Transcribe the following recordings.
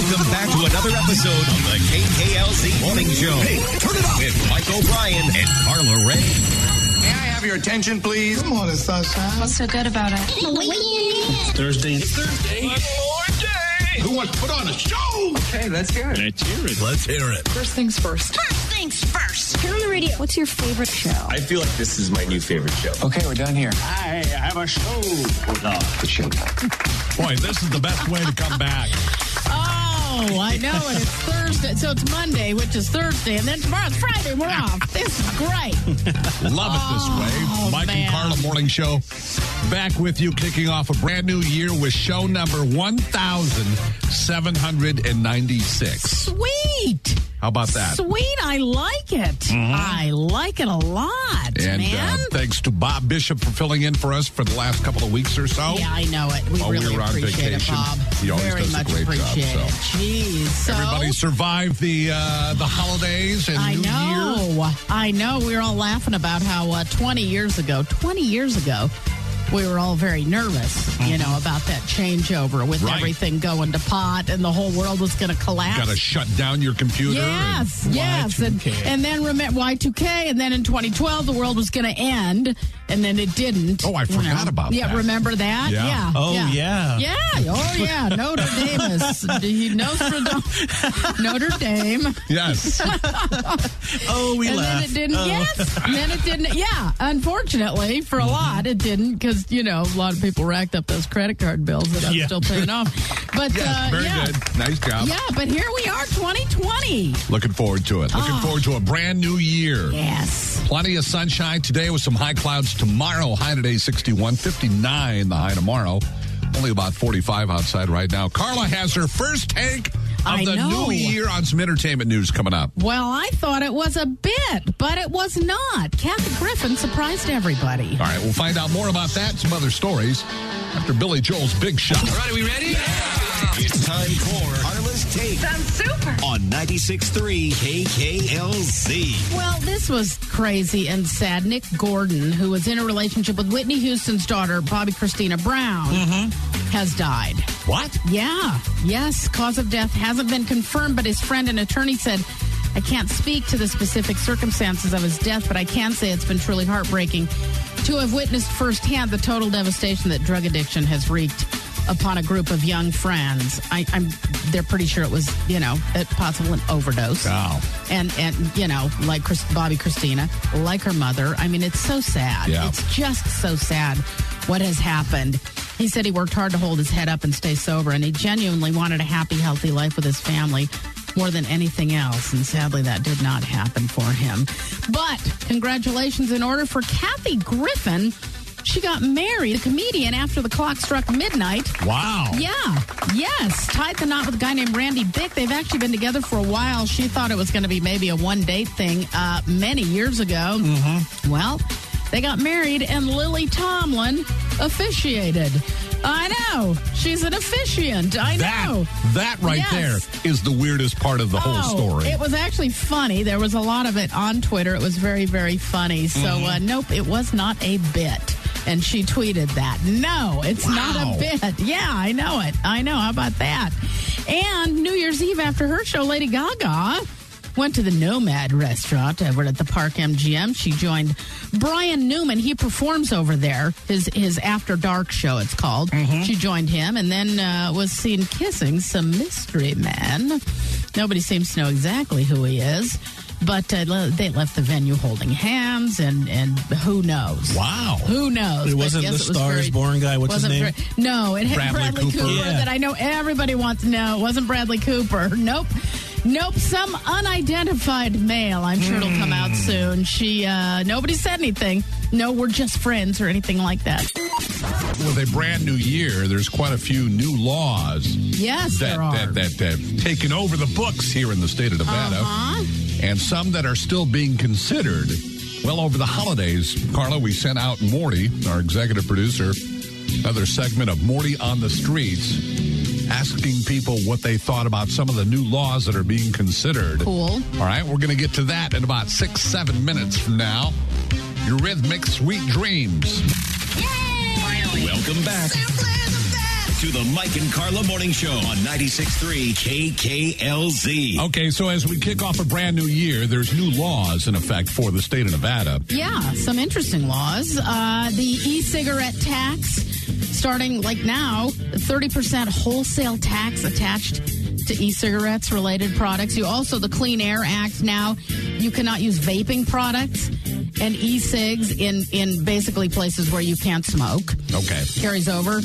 Welcome back to another episode of the KKLZ Morning Show. Hey, turn it up with Mike O'Brien and Carla Ray. May I have your attention, please? Good morning, sunshine. What's so good about it? It's Thursday. One more day. Who wants to put on a show? Okay, let's hear it. Let's hear it. First things first. Turn on the radio. What's your favorite show? I feel like this is my new favorite show. Okay, we're done here. I have a show. The show. Boy, this is the best way to come back. Oh, I know it. It's Thursday. So it's Monday, which is Thursday, and then tomorrow's Friday. We're off. This is great. Love it this way. Mike and Carla Morning Show back with you, kicking off a brand new year with show number 1,796. Sweet. How about that? Sweet. I like it. Mm-hmm. I like it a lot, And man. thanks to Bob Bishop for filling in for us for the last couple of weeks or so. Yeah, I know it. We While we really were on appreciate vacation. it, Bob. He always Very does a much great job, appreciate so. it. Jeez. So, Everybody survived the holidays and I New know. Year. I know. We were all laughing about how 20 years ago, we were all very nervous, about that changeover with Right. everything going to pot and the whole world was going to collapse. Got to shut down your computer. Yes. Y2K. And then remember Y2K, and then in 2012 the world was going to end, and then it didn't. Oh, I forgot about Yeah, that. remember that? Yeah. Oh, yeah. Yeah. Oh, yeah. Notre Dame is Notre Dame. Yes. Oh, we And laughed. then it didn't. Oh. Yes. And then it didn't. Yeah. Unfortunately, for a lot, it didn't because, a lot of people racked up those credit card bills that I'm still paying off. But, Yes, very good. Nice job. Yeah, but here we are, 2020. Looking forward to it. Looking forward to a brand new year. Yes. Plenty of sunshine today with some high clouds tomorrow. High today 61, 59 the high tomorrow. Only about 45 outside right now. Carla has her first take of the new year on some entertainment news coming up. Well, I thought it was a bit, but it was not. Kathy Griffin surprised everybody. All right, we'll find out more about that and some other stories after Billy Joel's Big Shot. All right, are we ready? It's time for Carla's Take. Sounds super. On 96.3 KKLZ. Well, this was crazy and sad. Nick Gordon, who was in a relationship with Whitney Houston's daughter, Bobby Christina Brown, has died. What? Yeah. Yes. Cause of death hasn't been confirmed, but his friend and attorney said, I can't speak to the specific circumstances of his death, but I can say it's been truly heartbreaking to have witnessed firsthand the total devastation that drug addiction has wreaked upon a group of young friends. They're pretty sure it was, possible an overdose. Wow. And like Bobby Christina, like her mother. I mean, it's so sad. Yeah. It's just so sad what has happened. He said he worked hard to hold his head up and stay sober, and he genuinely wanted a happy, healthy life with his family more than anything else, and sadly that did not happen for him. But congratulations in order for Kathy Griffin. She got married, the comedian, after the clock struck midnight. Wow. Yeah. Yes. Tied the knot with a guy named Randy Bick. They've actually been together for a while. She thought it was going to be maybe a one-date thing many years ago. Mm-hmm. Well, they got married, and Lily Tomlin officiated. I know. She's an officiant. I know. That right there is the weirdest part of the whole story. It was actually funny. There was a lot of it on Twitter. It was very, very funny. So, nope, it was not a bit. And she tweeted that. No, it's not a bit. Yeah, I know it. I know. How about that? And New Year's Eve after her show, Lady Gaga went to the Nomad restaurant over at the Park MGM. She joined Brian Newman. He performs over there. His After Dark show, it's called. She joined him and then was seen kissing some mystery man. Nobody seems to know exactly who he is. But they left the venue holding hands, and who knows? Wow. Who knows? It wasn't the Star is Born guy. What's his name? No, it had Bradley Cooper that I know everybody wants to know. It wasn't Bradley Cooper. Nope. Some unidentified male. I'm sure it'll come out soon. Nobody said anything. No, we're just friends or anything like that. With a brand new year, there's quite a few new laws. Yes, there are. That have taken over the books here in the state of Nevada. And some that are still being considered. Well, over the holidays, Carla, we sent out Morty, our executive producer, another segment of Morty on the Streets, asking people what they thought about some of the new laws that are being considered. Cool. All right, we're going to get to that in about 6-7 minutes from now. Eurythmics, Sweet Dreams. Welcome back. to the Mike and Carla Morning Show on 96.3 KKLZ. Okay, so as we kick off a brand new year, there's new laws in effect for the state of Nevada. Yeah, some interesting laws. The e-cigarette tax, starting like now, 30% wholesale tax attached to e-cigarettes related products. The Clean Air Act now, you cannot use vaping products and e-cigs in basically places where you can't smoke. Okay. Carries over.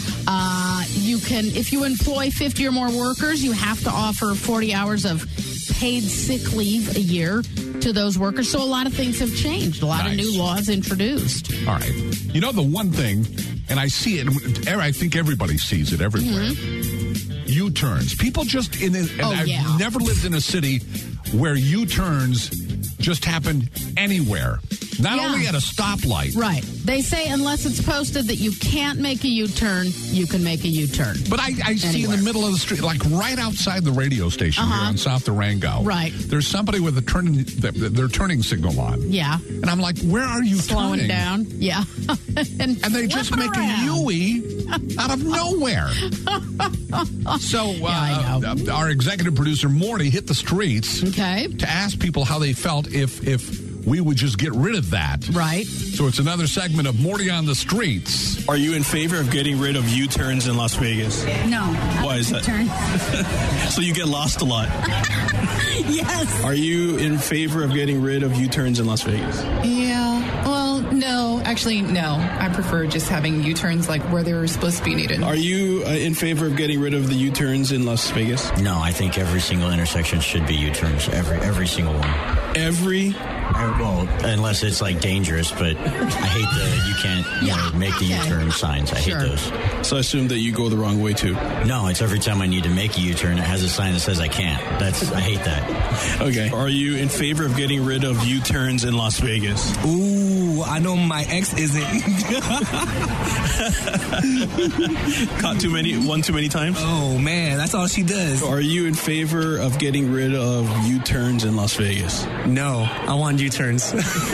If you employ 50 or more workers, you have to offer 40 hours of paid sick leave a year to those workers. So a lot of things have changed. A lot of new laws introduced. All right. You know, the one thing, and I see it, I think everybody sees it everywhere. U-turns. People just I've never lived in a city where U-turns just happen anywhere. Not only at a stoplight. Right. They say unless it's posted that you can't make a U-turn, you can make a U-turn. But I see in the middle of the street, like right outside the radio station here on South Durango. Right. There's somebody with their turning signal on. Yeah. And I'm like, where are you slowing turning? down? Yeah. and they just make a U-ey out of nowhere. So our executive producer, Morty, hit the streets to ask people how they felt if we would just get rid of that. Right. So it's another segment of Morty on the Streets. Are you in favor of getting rid of U-turns in Las Vegas? No. Why is that? So you get lost a lot. Yes. Are you in favor of getting rid of U-turns in Las Vegas? Yeah. Well, no. Actually, no. I prefer just having U-turns like where they're supposed to be needed. Are you in favor of getting rid of the U-turns in Las Vegas? No, I think every single intersection should be U-turns. Every single one. Well, unless it's like dangerous, but I hate you can't make the U-turn signs. I hate those. So I assume that you go the wrong way too. No, it's every time I need to make a U-turn, it has a sign that says I can't. I hate that. Okay. Are you in favor of getting rid of U-turns in Las Vegas? Ooh, I know my ex isn't. Caught one too many times? Oh man, that's all she does. So are you in favor of getting rid of U-turns in Las Vegas? No, I want U-turns.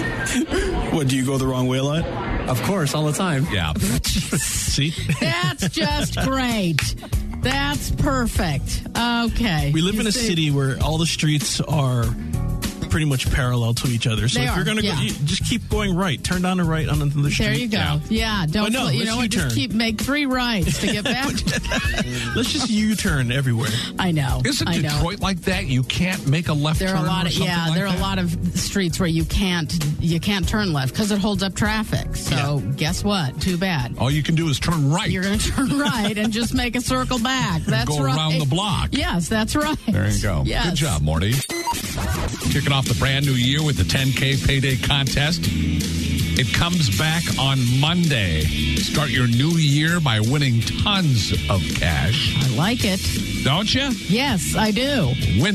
What, do you go the wrong way a lot? Of course, all the time. Yeah. See? That's just great. That's perfect. Okay. We live in a city where all the streets are pretty much parallel to each other. So if you're going to go, just keep going right. Turn down the right on the street. There you go. Yeah. Don't just make 3 rights to get back. Let's just U-turn everywhere. I know. Isn't Detroit like that? You can't make a left turn. There are a lot of streets where you can't turn left because it holds up traffic. So guess what? Too bad. All you can do is turn right. You're going to turn right and just make a circle back. That's go right. around the block. Yes, that's right. There you go. Yes. Good job, Morty. Kicking off the brand new year with the 10K Payday Contest. It comes back on Monday. Start your new year by winning tons of cash. I like it. Don't you? Yes, I do. Win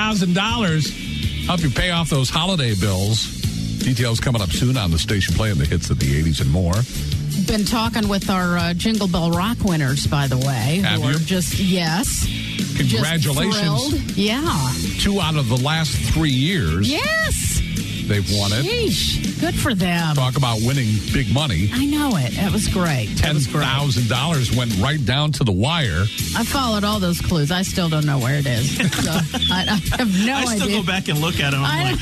$10,000. Help you pay off those holiday bills. Details coming up soon on the station playing the hits of the 80s and more. Been talking with our Jingle Bell Rock winners, by the way. Have you? Yes. Congratulations. Just yeah. 2 out of the last 3 years. Yes. They've won it. Sheesh. Good for them. Talk about winning big money. I know it. It was great. $10,000 went right down to the wire. I followed all those clues. I still don't know where it is. So I have no idea. I still go back and look at them. I'm like,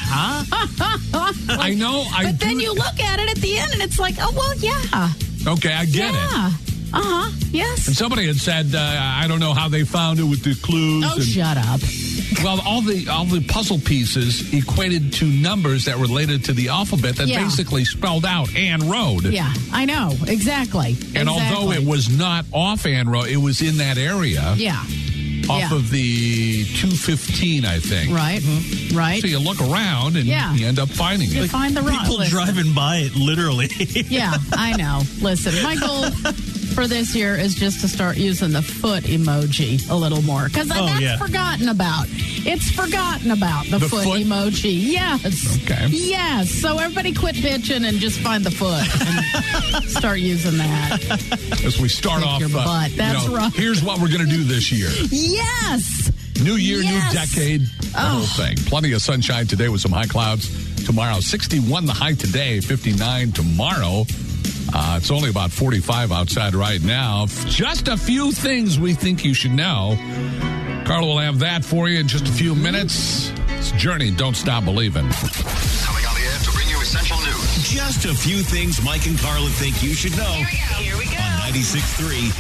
huh? I know. But then you look at it at the end and it's like, oh, well, yeah. Okay, I get it. Yes. And somebody had said, I don't know how they found it with the clues. Oh, shut up. Well, all the puzzle pieces equated to numbers that related to the alphabet that basically spelled out Ann Road. Yeah, I know. Exactly. And although it was not off Ann Road, it was in that area. Yeah. Off of the 215, I think. Right. Mm-hmm. Right. So you look around and you end up finding it. Find the rock. People driving by it, literally. Yeah, I know. Listen, my goal for this year is just to start using the foot emoji a little more because that's forgotten about. It's forgotten about the foot emoji. Yes. Okay. Yes. So everybody quit bitching and just find the foot and start using that. As we start off, your butt. That's right. Here's what we're going to do this year. Yes. New year, new decade, the whole thing. Plenty of sunshine today with some high clouds. Tomorrow, 61 the high today, 59 tomorrow. It's only about 45 outside right now. Just a few things we think you should know. Carla will have that for you in just a few minutes. It's Journey, Don't Stop Believing. Coming on the air to bring you essential news. Just a few things Mike and Carla think you should know. Here we go. On 96.3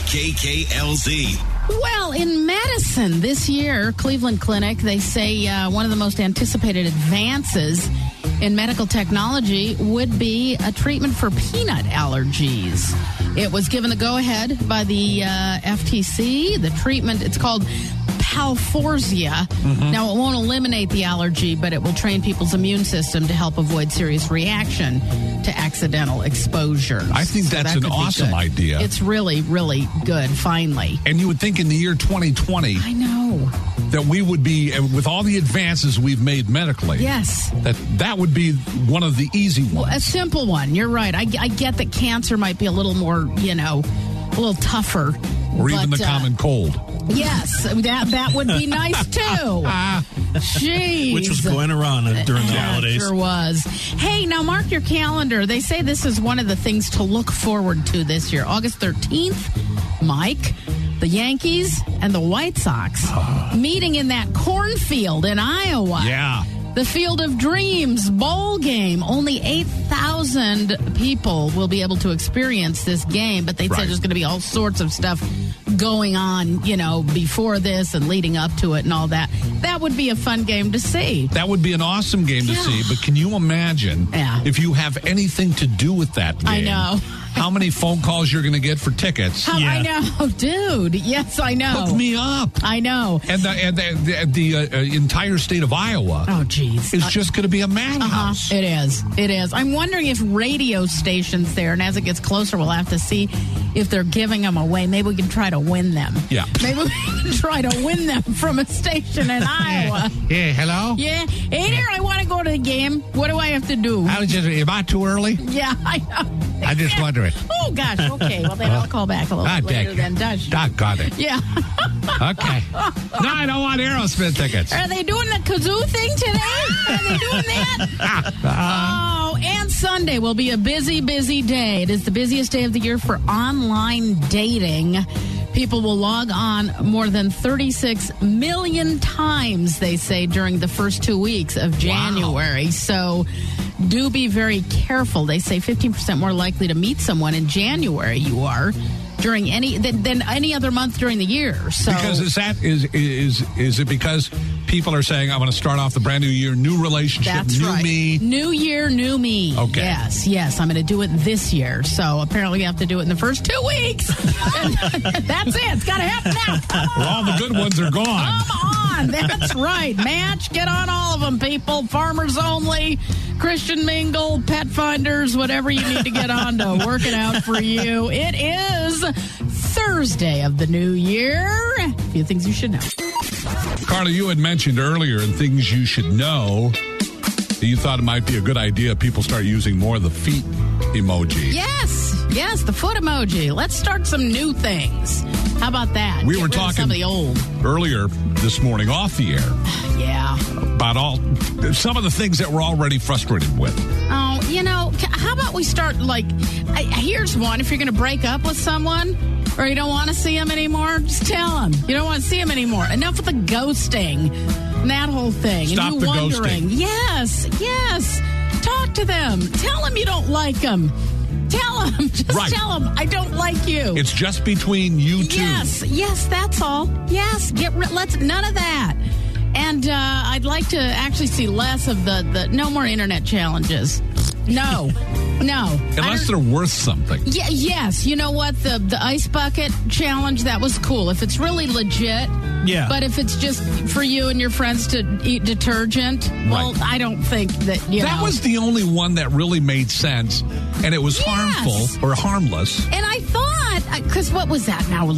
KKLZ. Well, in medicine this year, Cleveland Clinic, they say one of the most anticipated advances in medical technology would be a treatment for peanut allergies. It was given the go-ahead by the FTC. The treatment, it's called Palforzia. Mm-hmm. Now, it won't eliminate the allergy, but it will train people's immune system to help avoid serious reaction to accidental exposure. I think that's an awesome idea. It's really, really good, finally. And you would think in the year 2020... I know. That we would be, with all the advances we've made medically... Yes. That would be one of the easy ones. Well, a simple one. You're right. I get that cancer might be a little more, a little tougher. Or even the common cold. Yes, that would be nice, too. Jeez. Which was going around during the holidays. Sure was. Hey, now mark your calendar. They say this is one of the things to look forward to this year. August 13th, Mike, the Yankees and the White Sox meeting in that cornfield in Iowa. Yeah. The Field of Dreams bowl game. Only 8,000 people will be able to experience this game, but they said there's going to be all sorts of stuff going on, before this and leading up to it and all that. That would be a fun game to see. That would be an awesome game to see, but can you imagine if you have anything to do with that game? I know. How many phone calls you're going to get for tickets? I know, dude. Yes, I know. Hook me up. I know. And the entire state of Iowa. Oh, geez. Is just going to be a madhouse. It is. It is. I'm wondering if radio stations there, and as it gets closer, we'll have to see if they're giving them away. Maybe we can try to win them. Yeah. Maybe we can try to win them from a station in Iowa. Yeah, hello? Yeah. Hey there, I want to go to the game. What do I have to do? Am I too early? Yeah, I know. I'm just wondering. Oh, gosh. Okay. Well, then I'll call back a little bit later then, Dutch. Got it. Yeah. Okay. No, I don't want Aerosmith tickets. Are they doing the kazoo thing today? Are they doing that? Oh, and Sunday will be a busy, busy day. It is the busiest day of the year for online dating. People will log on more than 36 million times, they say, during the first 2 weeks of January. Wow. So do be very careful. They say 15% more likely to meet someone in January you are during than any other month during the year. So because is it because people are saying I'm going to start off the brand new year, new relationship, that's new right. me, new year, new me. Okay. Yes, I'm going to do it this year. So apparently, you have to do it in the first 2 weeks. That's it. It's got to happen now. Well, all the good ones are gone. Come on, that's right. Match, get on all of them, people. Farmers only, Christian Mingle, Pet Finders, whatever you need to get on to work it out for you. It is Thursday of the new year. A few things you should know. Carla, you had mentioned earlier in things you should know that you thought it might be a good idea people start using more of the feet emoji. Yes, the foot emoji. Let's start some new things. How about that? We were talking some of the old earlier this morning off the air. Yeah. About some of the things that we're already frustrated with. Oh, how about we start here's one. If you're going to break up with someone or you don't want to see them anymore, just tell them you don't want to see them anymore. Enough with the ghosting and that whole thing. Stop and you wondering. Ghosting. Yes. Talk to them. Tell them you don't like them. Tell them. Just tell them I don't like you. It's just between you two. Yes, that's all. Yes, none of that. And I'd like to actually see less of the no more internet challenges. No. Unless they're worth something. Yeah, yes. You know what? The ice bucket challenge, that was cool. If it's really legit. Yeah. But if it's just for you and your friends to eat detergent, well, I don't think that, That was the only one that really made sense, and it was harmful or harmless. And I thought, because what was that now?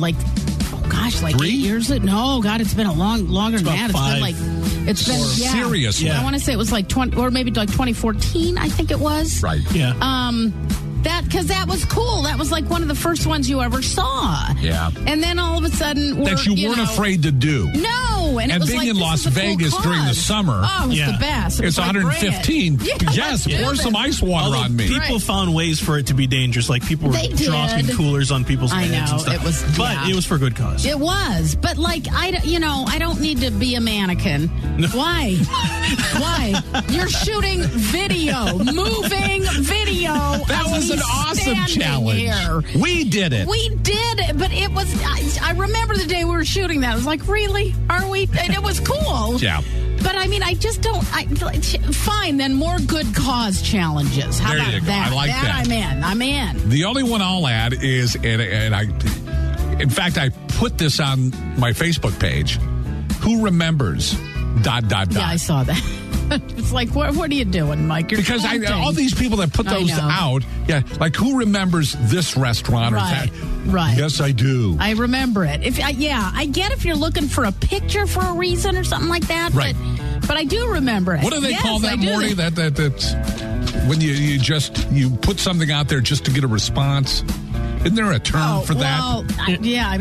3 8 years? No, God, it's been longer than that. 5. It's been serious. I want to say it was 20, or maybe 2014. I think it was. Right. Yeah. Because that was cool. That was one of the first ones you ever saw. Yeah. And then all of a sudden, that you weren't afraid to do. No. know. And it was being like, in Las Vegas during the summer. Oh, it was the best. It's 115. Yes, pour some ice water on me. People found ways for it to be dangerous. Like people were dropping coolers on people's heads and stuff. It was, but it was for good cause. It was. But like, I don't need to be a mannequin. No. Why? Why? You're shooting video, moving video. That was an awesome challenge. Here. We did it. We did it, but it was. I remember the day we were shooting that. I was like, really? Are we? And it was cool. Yeah. But I mean, I just don't. Fine, then more good cause challenges. How there about you go. that? I like that. I'm in. The only one I'll add is, and I, in fact, I put this on my Facebook page. Who remembers? ... Yeah, I saw that. It's like, what are you doing, Mike? Because all these people that put those out, like who remembers this restaurant or that? Right. Yes, I do. I remember it. I get if you're looking for a picture for a reason or something like that. Right. But I do remember it. What do they call that, Morty? That's when you put something out there just to get a response. Isn't there a term for that? Well, I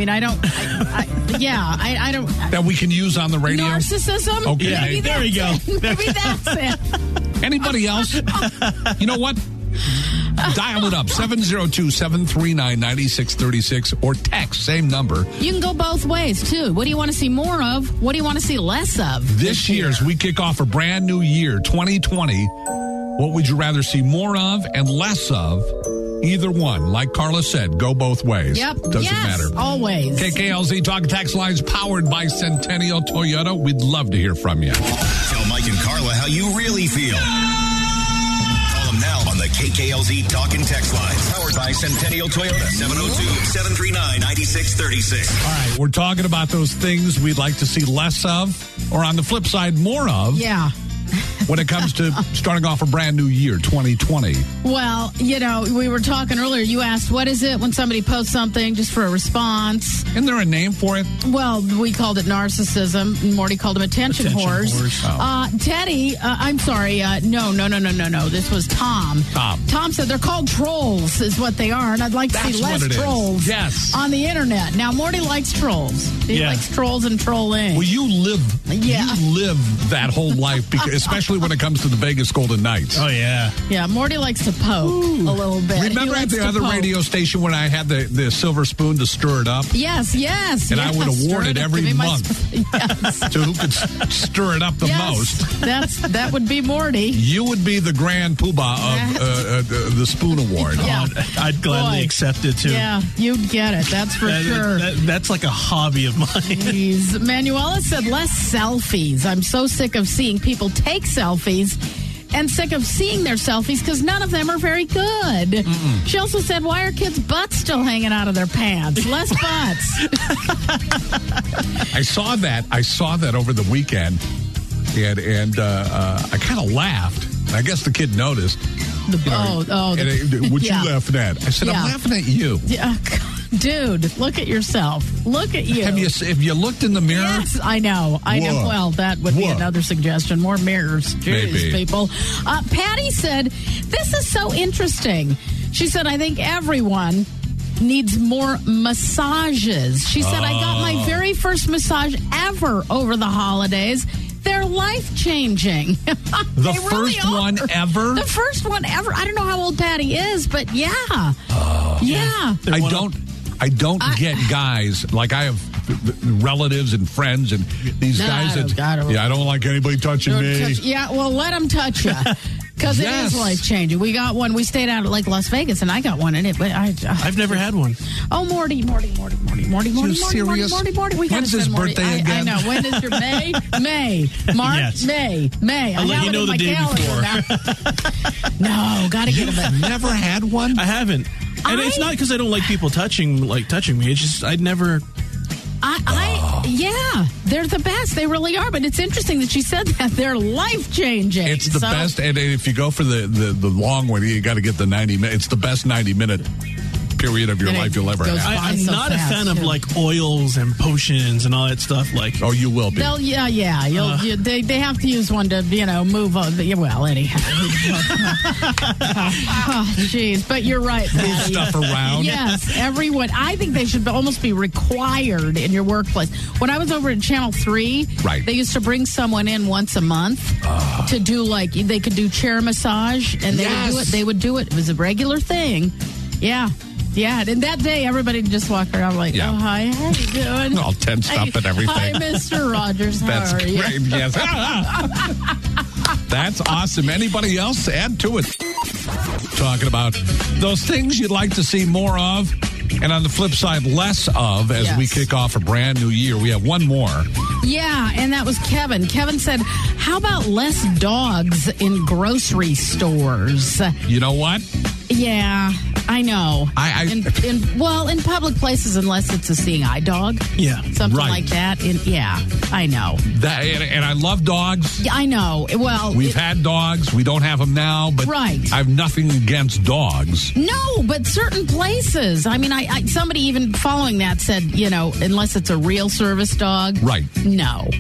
don't. That we can use on the radio? Narcissism? Okay. Yeah, maybe there we go. Maybe that's it. Anybody else? You know what? Dial it up, 702-739-9636, or text, same number. You can go both ways, too. What do you want to see more of? What do you want to see less of? This year, as we kick off a brand new year, 2020, what would you rather see more of and less of? Either one. Like Carla said, go both ways. Yep. Doesn't matter. Always. KKLZ Talk Text Lines powered by Centennial Toyota. We'd love to hear from you. Tell Mike and Carla how you really feel. Call them now on the KKLZ Talk and Text Lines. Powered by Centennial Toyota. 702-739-9636. All right. We're talking about those things we'd like to see less of, or on the flip side, more of. Yeah. When it comes to starting off a brand new year, 2020. Well, we were talking earlier. You asked, what is it when somebody posts something just for a response? Isn't there a name for it? Well, we called it narcissism. Morty called them attention whores. Oh. Teddy, I'm sorry. No. This was Tom. Tom said they're called trolls is what they are, and I'd like to see less trolls on the internet. Now, Morty likes trolls. He likes trolls and trolling. Well, you live that whole life, because especially when it comes to the Vegas Golden Knights. Oh, yeah. Yeah, Morty likes to poke a little bit. Remember at the other radio station when I had the silver spoon to stir it up? Yes. And I would award it every month to who could stir it up the most. That would be Morty. You would be the grand poobah of the spoon award. Yeah. I'd gladly accept it, too. Yeah, you'd get it. That's for sure. That's like a hobby of mine. Jeez. Manuela said less selfies. I'm so sick of seeing people take selfies and sick of seeing their selfies because none of them are very good. Mm-mm. She also said, why are kids' butts still hanging out of their pants? Less butts. I saw that over the weekend, and I kind of laughed. I guess the kid noticed. What you laughing at? I said, I'm laughing at you. Yeah. Dude, look at yourself. Look at you. Have you looked in the mirror? Yes, I know. Well, that would be another suggestion. More mirrors. Jeez, people. Patty said, this is so interesting. She said, I think everyone needs more massages. She said, I got my very first massage ever over the holidays. They're life-changing. The first one ever? The first one ever. I don't know how old Patty is, but yeah. Yeah. I don't get guys, like I have relatives and friends and these guys that, I don't like anybody touching me. Well, let them touch you. Because it is life-changing. We got one. We stayed out at Lake Las Vegas, and I got one in it. But I've never had one. Oh, Morty. Morty. Serious? When's his birthday again? I know. When is your May? March? Yes. May. I'll let you know the day before. No, got to get him. Never had one? I haven't. And it's not because I don't like people touching me. It's just I'd never... Yeah, they're the best. They really are. But it's interesting that she said that. They're life-changing. It's the best. And if you go for the long one, you got to get the 90 minutes. It's the best 90-minute period of your life you'll ever have. I'm not a fan of like oils and potions and all that stuff. Like, oh, you will be. They have to use one to move on. Well, anyhow. Jeez, but you're right. Move stuff around. Yes, everyone. I think they should almost be required in your workplace. When I was over at Channel 3, they used to bring someone in once a month to do they could do chair massage, and they would do it. They would do it. It was a regular thing. Yeah. Yeah, and that day, everybody just walked around like, oh, hi, how you doing? All tensed up and everything. Hi, Mr. Rogers, how are you? Great, yes. That's awesome. Anybody else add to it? Talking about those things you'd like to see more of, and on the flip side, less of as we kick off a brand new year. We have one more. Yeah, and that was Kevin. Kevin said, how about less dogs in grocery stores? You know what? Yeah, I know. In public places, unless it's a seeing eye dog. Yeah. Something like that. I know. And I love dogs. Yeah, I know. Well, we've had dogs. We don't have them now, but I have nothing against dogs. No, but certain places. I mean, I somebody even following that said, unless it's a real service dog. Right. No.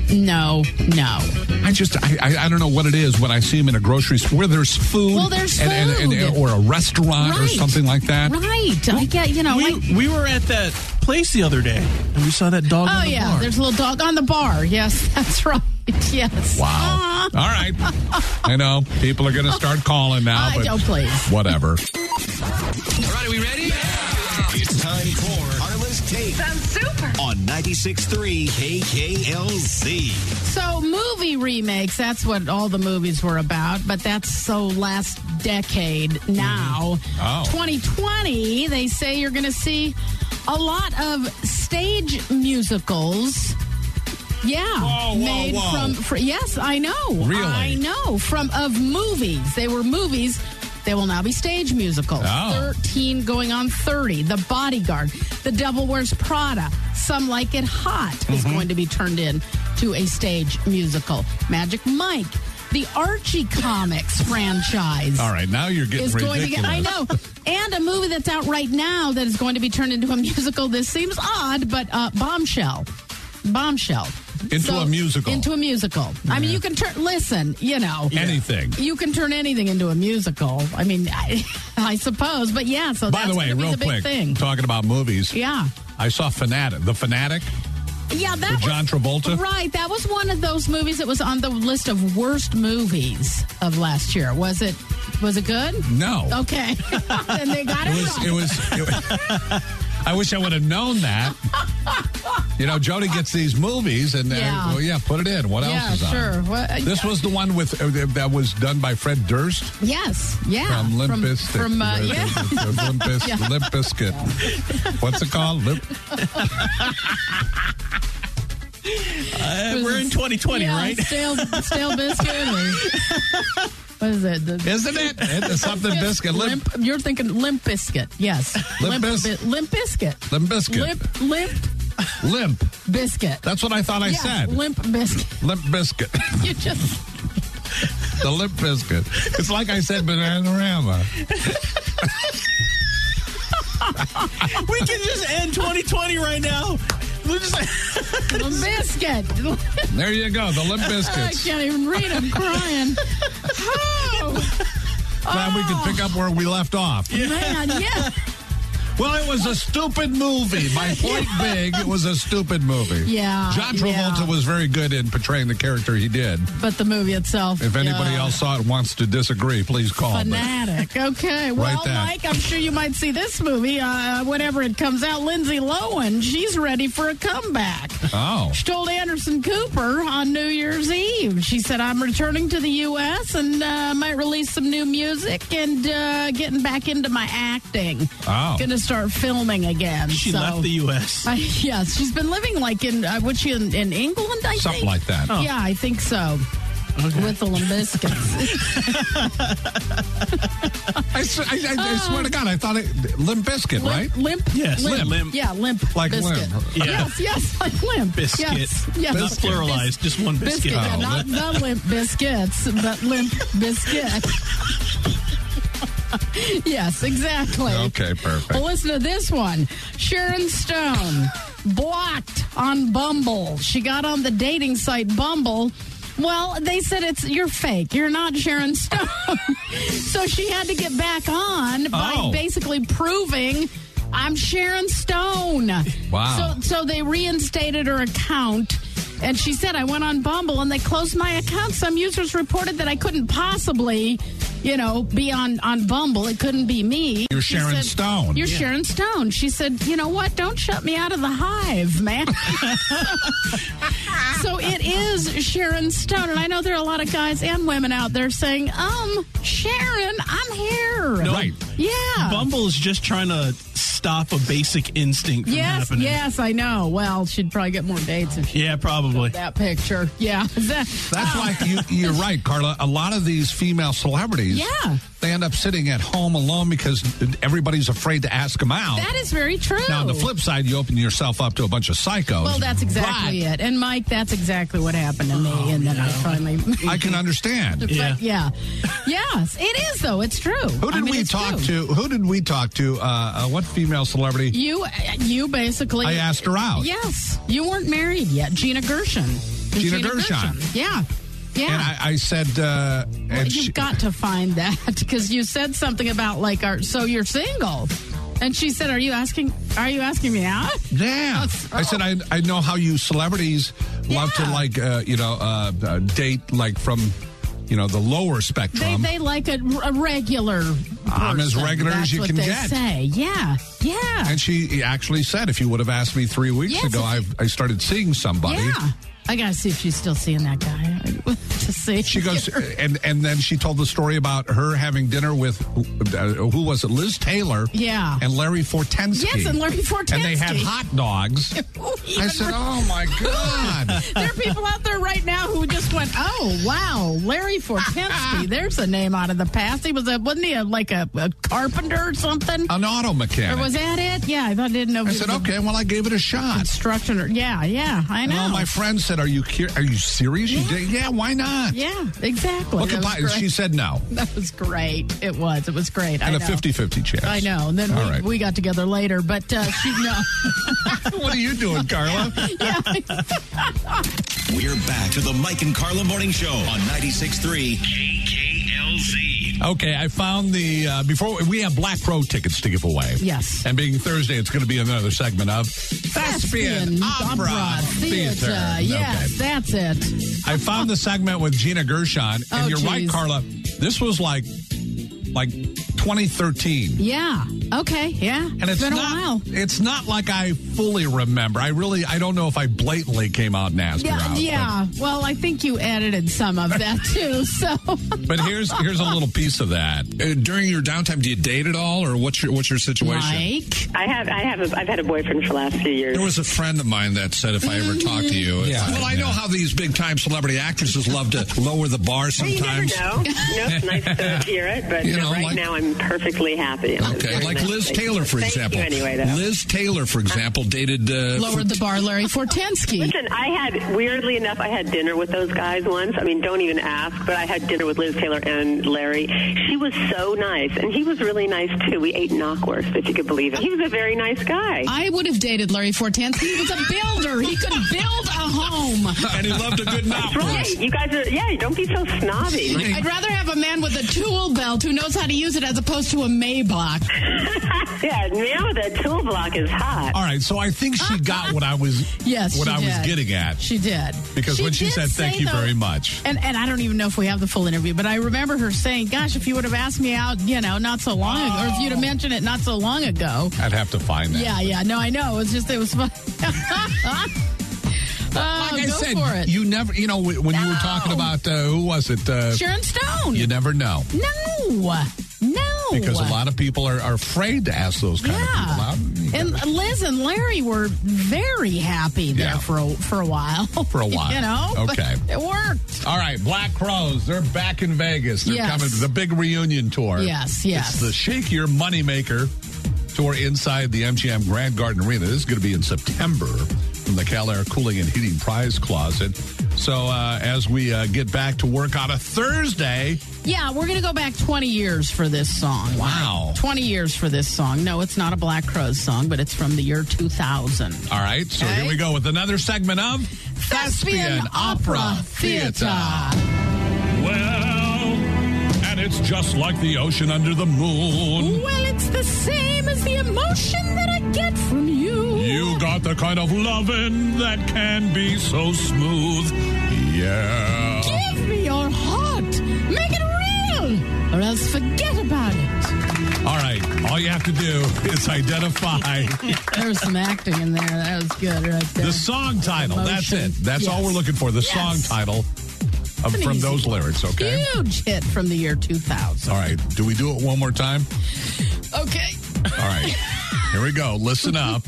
I don't know what it is when I see them in a grocery store where there's food. Well, there's food. And or a restaurant or something like that. Right. I get, we were at that place the other day and we saw that dog on the bar. Oh, yeah. There's a little dog on the bar. Yes, that's right. Yes. Wow. All right. I know. People are going to start calling now. But please. Whatever. All right, are we ready? Yeah. It's time for Carla's Take. Sounds super. On 96.3 KKLZ. So movie remakes, that's what all the movies were about, but that's so last decade now. 2020, they say you're going to see a lot of stage musicals. Yeah. Made from yes, I know. Really? I know. Of movies. They were movies. They will now be stage musicals. 13 going on 30. The Bodyguard, The Devil Wears Prada, Some Like It Hot is going to be turned into a stage musical. Magic Mike, the Archie Comics franchise. All right, now you're getting ridiculous. I know. And a movie that's out right now that is going to be turned into a musical. This seems odd, but Bombshell. Into a musical. I mean, you can turn, anything. You can turn anything into a musical. I mean, I suppose. But yeah, so by the way, real quick, talking about movies. Yeah. I saw The Fanatic. Yeah, that was John Travolta. Right. That was one of those movies that was on the list of worst movies of last year. Was it good? No. Okay. Then they got it wrong. I wish I would have known that. Jody gets these movies, and put it in. What else is on? Sure. This was the one with that was done by Fred Durst. Yes, yeah. From Limp Bizkit. Limp Bizkit. What's it called? We're in 2020, right? Stale biscuit. What is it? Isn't it? It's something biscuit. You're thinking Limp Bizkit. Yes. Limp Bizkit. Limp Bizkit. Limp Biscuit. That's what I thought I said. Limp Biscuit. Limp Biscuit. You just... The Limp Biscuit. It's like I said, Bananarama. We can just end 2020 right now. We're just Limp Biscuit. There you go. The Limp Biscuits. I can't even read. I'm crying. Glad we could pick up where we left off. Man, yeah. Well, it was a stupid movie. My point being, it was a stupid movie. Yeah. John Travolta was very good in portraying the character he did. But the movie itself. If anybody else saw it and wants to disagree, please call. Fanatic. Okay. Well, Mike, I'm sure you might see this movie whenever it comes out. Lindsay Lohan, she's ready for a comeback. Oh. She told Anderson Cooper on New Year's Eve. She said, I'm returning to the U.S. and might release some new music and getting back into my acting. Oh. Gonna start filming again. She left the U.S. Yes, she's been living in England, I think? Something like that. Oh. Yeah, I think so. Okay. With the Limp Bizkit. I swear to God, I thought Limp Bizkit, right? Limp? Yes. Limp. Yeah, Limp. Like biscuit. Limp. Yeah. Yes, like Limp. Biscuit. Yes. Not pluralized, just one biscuit. Yeah, not the Limp Biscuits, but Limp Bizkit. Yes, exactly. Okay, perfect. Well, listen to this one. Sharon Stone blocked on Bumble. She got on the dating site Bumble. Well, they said you're fake. You're not Sharon Stone. So she had to get back on by basically proving I'm Sharon Stone. Wow. So they reinstated her account. And she said, I went on Bumble and they closed my account. Some users reported that I couldn't possibly, be on Bumble. It couldn't be me. You're Sharon Stone. You're Sharon Stone. She said, you know what? Don't shut me out of the hive, man. So it is Sharon Stone. And I know there are a lot of guys and women out there saying, Sharon, I'm here. No, right. Yeah. Bumble is just trying to stop a basic instinct from happening. Yes, I know. Well, she'd probably get more dates if she probably took that picture. Yeah. That's why you're right, Carla. A lot of these female celebrities, they end up sitting at home alone because everybody's afraid to ask them out. That is very true. Now, on the flip side, you open yourself up to a bunch of psychos. Well, that's exactly it. And, Mike, that's exactly what happened to me. And then I finally... I can understand. But, Yes, it is, though. It's true. Who did we talk to? Who did we talk to? What female celebrity? You basically... I asked her out. Yes. You weren't married yet. Gina Gershon. Gina Gershon. Yeah. Yeah. And I said... you've got to find that because you said something about so you're single. And she said, are you asking me out? Yeah. I said, I know how you celebrities love to date from... the lower spectrum. They like a regular person. I'm as regular as you can get. Say. Yeah. And she actually said, if you would have asked me 3 weeks ago, I started seeing somebody. Yeah. I got to see if she's still seeing that guy to see. She goes, and then she told the story about her having dinner with, who was it, Liz Taylor? Yeah. And Larry Fortensky. Yes, and Larry Fortensky. And they had hot dogs. I said, oh, my God. There are people out there right now who just went, oh, wow, Larry Fortensky. There's a name out of the past. He was wasn't he a carpenter or something? An auto mechanic. Or was that it? Yeah, I didn't know. I said, okay, well, I gave it a shot. Construction. Yeah, I know. And all my friends said, are you serious? Yeah. You did? Yeah, why not? Yeah, exactly. She said no. That was great. It was great. And a 50-50 chance. I know. And then we got together later, but she no. What are you doing, Carla? Yeah. We're back to the Mike and Carla Morning Show on 96.3 KKLZ. Okay, I found before we have Black Crow tickets to give away. Yes. And being Thursday, it's going to be another segment of Thespian Opera Theater. Yes, that's it. I found the segment with Gina Gershon, and you're right, Carla. This was like 2013. Yeah. Okay. Yeah. And it's been not, a while. It's not like I fully remember. I don't know if I blatantly came out and asked her out. Yeah. Well, I think you edited some of that too. So. But here's a little piece of that. During your downtime, do you date at all, or what's your situation? Mike? I've had a boyfriend for the last few years. There was a friend of mine that said if I ever talk to you, well, I know how these big time celebrity actresses love to lower the bar sometimes. Well, you never know. No, it's nice to hear it, but now I'm perfectly happy. Okay, like Liz Taylor, for example. Anyway, Liz Taylor, for example, dated... lowered the bar, Larry Fortensky. Listen, weirdly enough, I had dinner with those guys once. I mean, don't even ask, but I had dinner with Liz Taylor and Larry. She was so nice, and he was really nice, too. We ate knockwurst, if you could believe it. He was a very nice guy. I would have dated Larry Fortensky. He was a builder. He could build a home. And he loved a good knockwurst. Right. You guys are, don't be so snobby. I'd rather have a man with a tool belt who knows how to use it as opposed to a Maybach. Yeah, man with a tool block is hot. All right, so I think she got what I was getting at. She did. Because when she said thank you very much. And I don't even know if we have the full interview, but I remember her saying, gosh, if you would have asked me out, not so long ago, or if you'd have mentioned it not so long ago. I'd have to find that. Yeah. No, I know. It was fun. Like I said, you never, when you were talking about, who was it? Sharon Stone. You never know. No. Because a lot of people are afraid to ask those kind of people out. And Liz and Larry were very happy there for a while. For a while. Okay. It worked. All right, Black Crowes, they're back in Vegas. They're coming to the big reunion tour. Yes. It's the Shake Your Moneymaker tour inside the MGM Grand Garden Arena. This is going to be in September from the Cal Air Cooling and Heating Prize Closet. So as we get back to work on a Thursday. Yeah, we're going to go back 20 years for this song. Wow. 20 years for this song. No, it's not a Black Crowes song, but it's from the year 2000. All right, so here we go with another segment of Thespian Opera Theater. Well, and it's just like the ocean under the moon. Well, it's the same as the emotion that I get from you. You got the kind of loving that can be so smooth. Yeah. Give me your heart. Make it real, or else forget about it. All right. All you have to do is identify. There was some acting in there. That was good right there. The song title. Emotion. That's it. That's all we're looking for. The song title from those lyrics, okay? Huge hit from the year 2000. All right. Do we do it one more time? Okay. All right. Here we go. Listen up.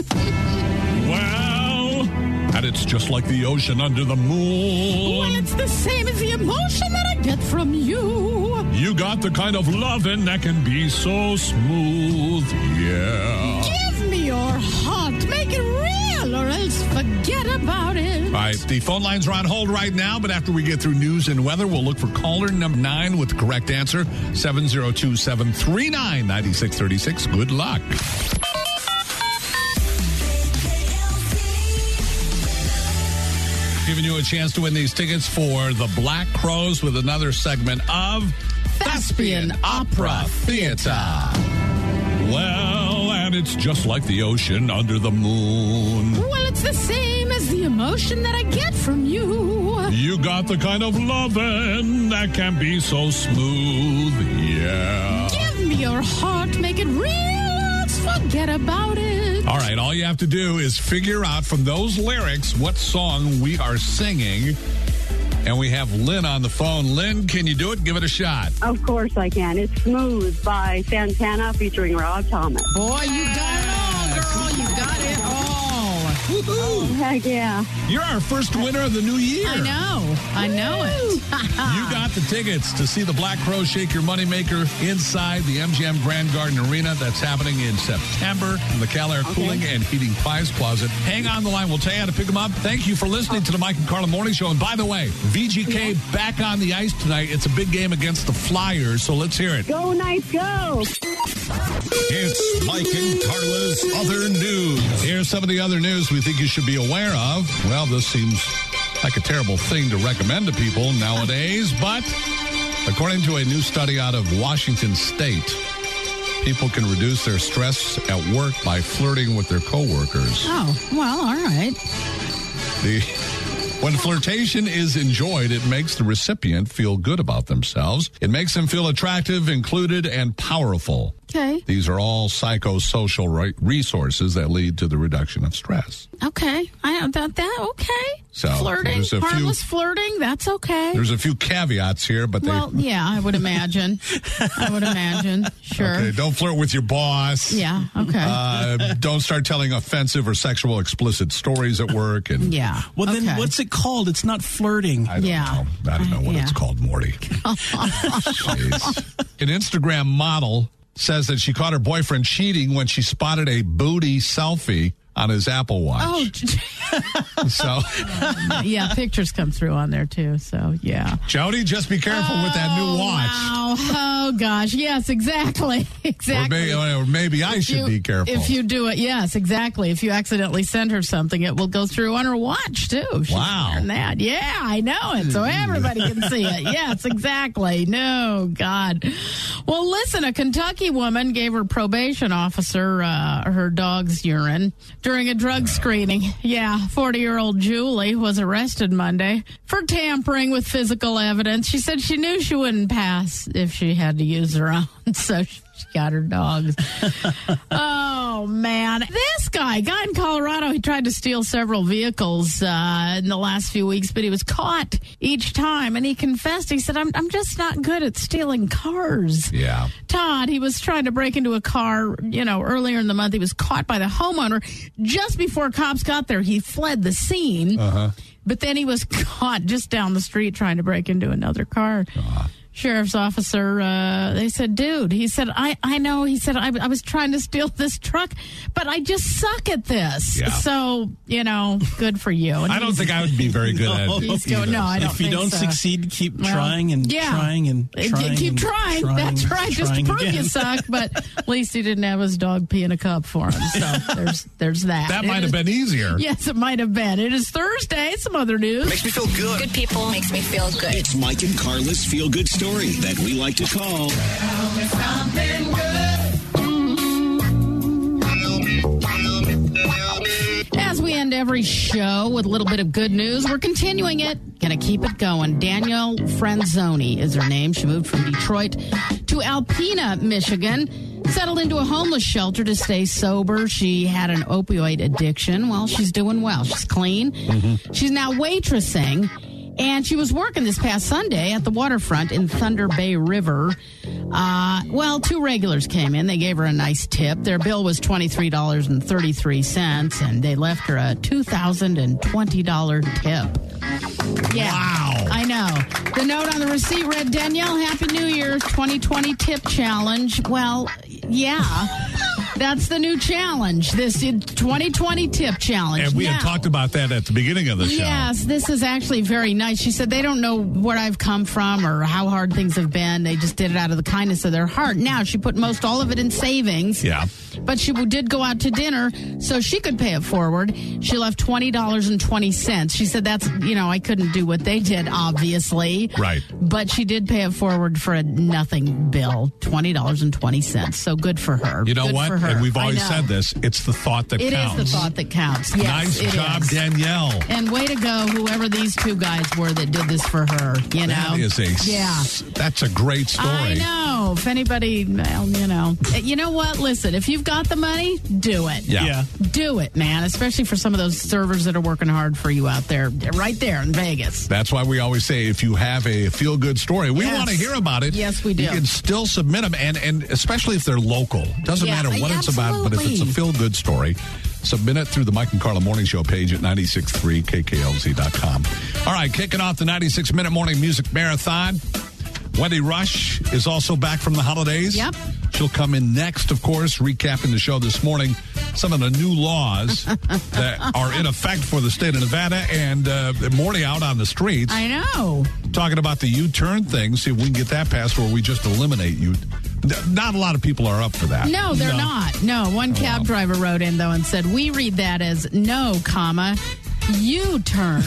Well, and it's just like the ocean under the moon. Well, it's the same as the emotion that I get from you. You got the kind of loving that can be so smooth. Yeah. Give me your heart. Make it real, or else forget about it. All right. The phone lines are on hold right now, but after we get through news and weather, we'll look for caller number 9 with the correct answer. 702-739-9636. Good luck. Giving you a chance to win these tickets for the Black Crowes with another segment of Thespian Opera Theater. Well, and it's just like the ocean under the moon. Well, it's the same as the emotion that I get from you. You got the kind of loving that can be so smooth. Yeah. Give me your heart, make it real, let's forget about it. All right, all you have to do is figure out from those lyrics what song we are singing. And we have Lynn on the phone. Lynn, can you do it? Give it a shot. Of course I can. It's Smooth by Santana featuring Rob Thomas. Boy, you got it all, girl. You got it all. Woohoo! Oh, heck yeah. You're our first winner of the new year. I know it. You got the tickets to see the Black Crowes Shake Your Moneymaker inside the MGM Grand Garden Arena. That's happening in September in the Cal Air Cooling and Heating Pies Closet. Hang on the line. We'll tell you how to pick them up. Thank you for listening to the Mike and Carla Morning Show. And by the way, VGK back on the ice tonight. It's a big game against the Flyers, so let's hear it. Go, Knights, go! It's Mike and Carla's Other News. Here's some of the other news we think you should be aware of. Well, this seems like a terrible thing to recommend to people nowadays, but according to a new study out of Washington State, people can reduce their stress at work by flirting with their coworkers. Oh, well, all right. When flirtation is enjoyed, it makes the recipient feel good about themselves. It makes them feel attractive, included, and powerful. Okay. These are all psychosocial resources that lead to the reduction of stress. Okay. I know that. Okay. So flirting, harmless flirting, that's okay. There's a few caveats here, but I would imagine. Sure. Okay, don't flirt with your boss. Yeah, okay. Don't start telling offensive or sexual explicit stories at work. And yeah. Well, then what's it called? It's not flirting. I don't know. I don't know what it's called, Morty. Jeez. An Instagram model says that she caught her boyfriend cheating when she spotted a booty selfie on his Apple Watch. Oh, so yeah, pictures come through on there too. So yeah, Jody, just be careful with that new watch. Wow. Oh gosh, yes, exactly. Or maybe I should be careful if you do it. Yes, exactly. If you accidentally send her something, it will go through on her watch too. Wow, that. Yeah, I know it, so everybody can see it. Yes, exactly. No, God. Well, listen, a Kentucky woman gave her probation officer her dog's urine during a drug screening. Yeah, 40-year-old Julie was arrested Monday for tampering with physical evidence. She said she knew she wouldn't pass if she had to use her own, so she got her dogs. Oh, man. This guy in Colorado, he tried to steal several vehicles in the last few weeks, but he was caught each time, and he confessed. He said, I'm just not good at stealing cars. Yeah. Todd, he was trying to break into a car, earlier in the month. He was caught by the homeowner. Just before cops got there, he fled the scene. Uh-huh. But then he was caught just down the street trying to break into another car. sheriff's officer, they said, dude, he said, I know. He said, I was trying to steal this truck, but I just suck at this. Yeah. So, good for you. And I don't think I would be very good at it. No, I don't If you think don't so. succeed, keep trying and trying and trying. Keep and trying. trying. That's right. Just to prove you suck. But at least he didn't have his dog pee in a cup for him. So there's that. That might have been easier. Yes, it might have been. It is Thursday. Some other news. Makes me feel good. Good people makes me feel good. It's Mike and Carla's feel-good story that we like to call... As we end every show with a little bit of good news, we're continuing it. Gonna keep it going. Danielle Franzoni is her name. She moved from Detroit to Alpena, Michigan. Settled into a homeless shelter to stay sober. She had an opioid addiction. Well, she's doing well. She's clean. Mm-hmm. She's now waitressing. And she was working this past Sunday at the waterfront in Thunder Bay River. Two regulars came in. They gave her a nice tip. Their bill was $23.33, and they left her a $2,020 tip. Yeah. Wow. I know. The note on the receipt read, Danielle, Happy New Year, 2020 tip challenge. Well, yeah. That's the new challenge, this 2020 tip challenge. And we had talked about that at the beginning of the show. Yes, this is actually very nice. She said they don't know where I've come from or how hard things have been. They just did it out of the kindness of their heart. Now, she put all of it in savings. Yeah. But she did go out to dinner so she could pay it forward. She left $20.20. She said that's, I couldn't do what they did, obviously. Right. But she did pay it forward for a nothing bill, $20.20. So good for her. You know good what? For her. And we've always said this. It's the thought that counts. It is the thought that counts. Yes, nice job, is. Danielle. And way to go, whoever these two guys were that did this for her. That is that's a great story. I know. If anybody, you know what? Listen, if you've got the money, do it. Yeah. Do it, man. Especially for some of those servers that are working hard for you out there, right there in Vegas. That's why we always say if you have a feel-good story, we want to hear about it. Yes, we do. You can still submit them, and especially if they're local. Doesn't matter what it's about, but if it's a feel-good story, submit it through the Mike and Carla Morning Show page at 963kklz.com. All right, kicking off the 96-minute morning music marathon. Wendy Rush is also back from the holidays. Yep. She'll come in next, of course, recapping the show this morning. Some of the new laws that are in effect for the state of Nevada and morning out on the streets. I know. Talking about the U-turn thing, see if we can get that passed where we just eliminate you. Not a lot of people are up for that. No, they're not. No, one cab driver wrote in, though, and said, we read that as no, comma, U-turn.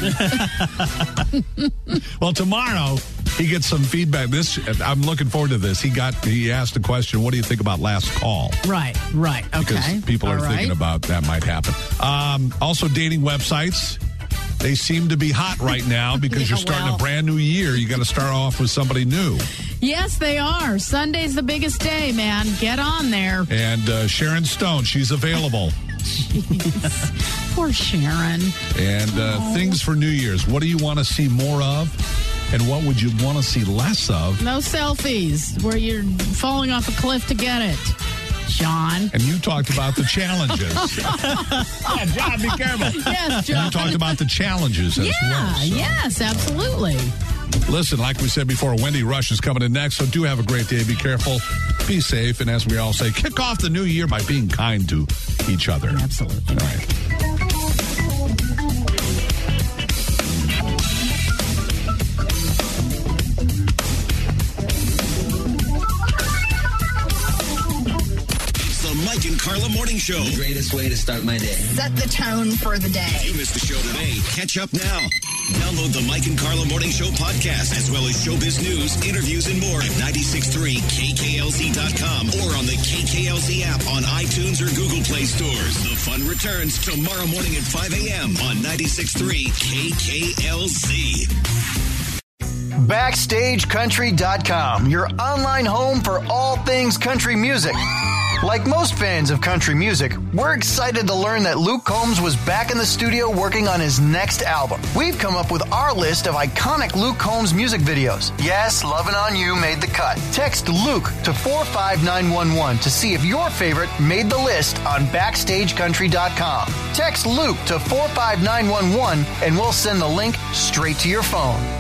Well, tomorrow he gets some feedback. I'm looking forward to this. He asked the question, what do you think about last call? Right. Okay. Because people are thinking about that might happen. Also, dating websites. They seem to be hot right now because you're starting a brand new year. You got to start off with somebody new. Yes, they are. Sunday's the biggest day, man. Get on there. And Sharon Stone, she's available. Jeez. Poor Sharon. And things for New Year's. What do you want to see more of? And what would you want to see less of? No selfies where you're falling off a cliff to get it. John. And you talked about the challenges. Yeah, John, be careful. Yes, John. You talked about the challenges as well. So. Yes, absolutely. Listen, like we said before, Wendy Rush is coming in next, so do have a great day. Be careful, be safe, and as we all say, kick off the new year by being kind to each other. Absolutely. All right. Mike and Carla Morning Show. The greatest way to start my day. Set the tone for the day. If you missed the show today, catch up now. Download the Mike and Carla Morning Show podcast, as well as showbiz news, interviews, and more at 963kklz.com or on the KKLZ app on iTunes or Google Play stores. The fun returns tomorrow morning at 5 a.m. on 96.3 KKLZ. BackstageCountry.com, your online home for all things country music. Like most fans of country music, we're excited to learn that Luke Combs was back in the studio working on his next album. We've come up with our list of iconic Luke Combs music videos. Yes, Lovin' On You made the cut. Text Luke to 45911 to see if your favorite made the list on BackstageCountry.com. Text Luke to 45911 and we'll send the link straight to your phone.